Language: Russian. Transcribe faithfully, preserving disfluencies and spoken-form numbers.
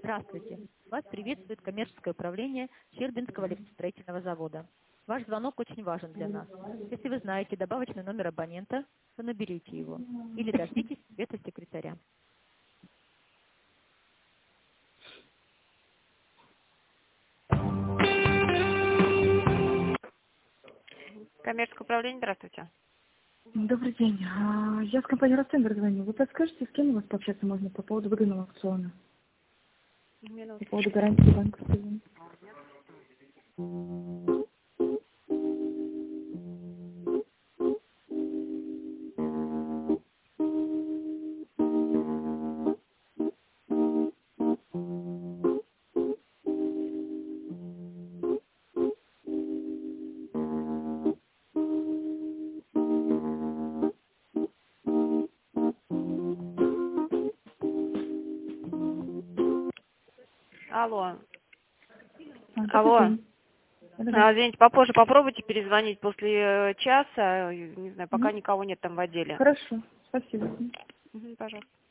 Здравствуйте. Вас приветствует коммерческое управление Щербинского лифтостроительного завода. Ваш звонок очень важен для нас. Если вы знаете добавочный номер абонента, то наберите его или дождитесь ответа секретаря. Коммерческое управление, здравствуйте. Добрый день. А, Я с компании Ростендер звоню. Вы подскажете, с кем у вас пообщаться можно по поводу выгодного аукциона? Минуту. По поводу гарантии банковской. Алло. А, добрый Алло. день. Да-да-да. А, Извините, попозже попробуйте перезвонить после э, часа. Не знаю, пока Мгм. никого нет там в отделе. Хорошо. Спасибо. Мгм, пожалуйста.